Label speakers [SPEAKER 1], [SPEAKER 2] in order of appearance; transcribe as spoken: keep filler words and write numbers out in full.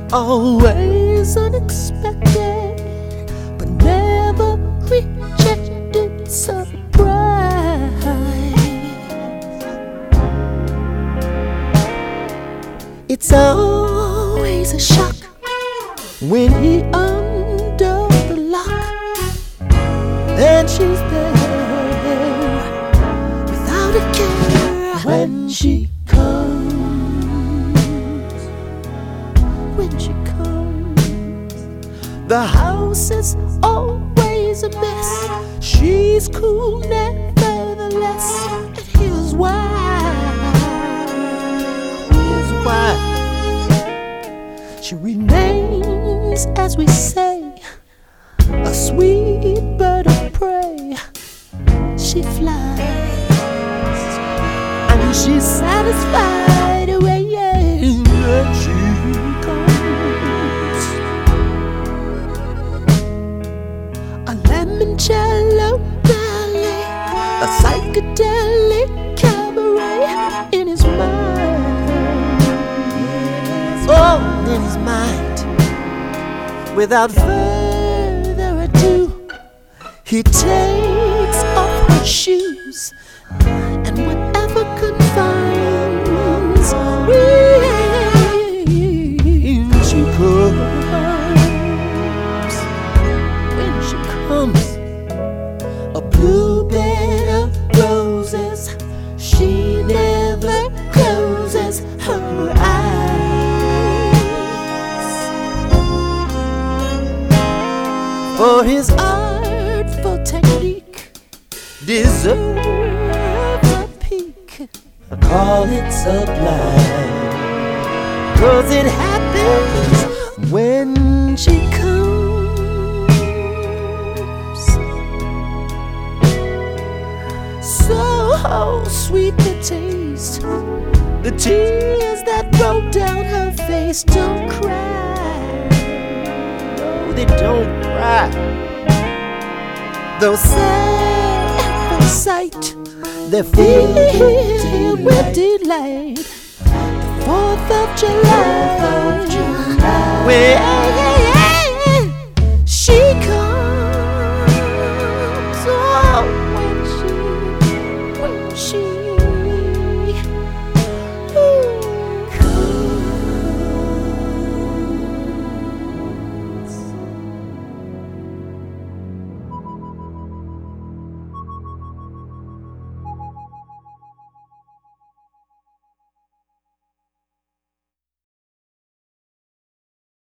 [SPEAKER 1] always unexpected, but never rejected surprise. It's always a shock when he under the lock and she's there without a care when she comes. When she comes, the house is always a mess. She's cool nevertheless, and here's why. Here's why. She remains, as we say, a sweet bird of prey. She flies, and she's satisfied away. And she comes, a limoncello ballet, a psychedelic cabaret in his mind. Oh, in his mind. Without further ado, he takes off her shoes and whatever confines when she comes. When she comes, a blue bed of roses, she never closes her eyes. For his artful technique deserves a peek. I call it sublime, 'cause it happens when she comes. So sweet the taste, the tears that roll down her face. Don't cry, no, they don't cry. Though sad at the sight, they're filled with delight. The Fourth of July, when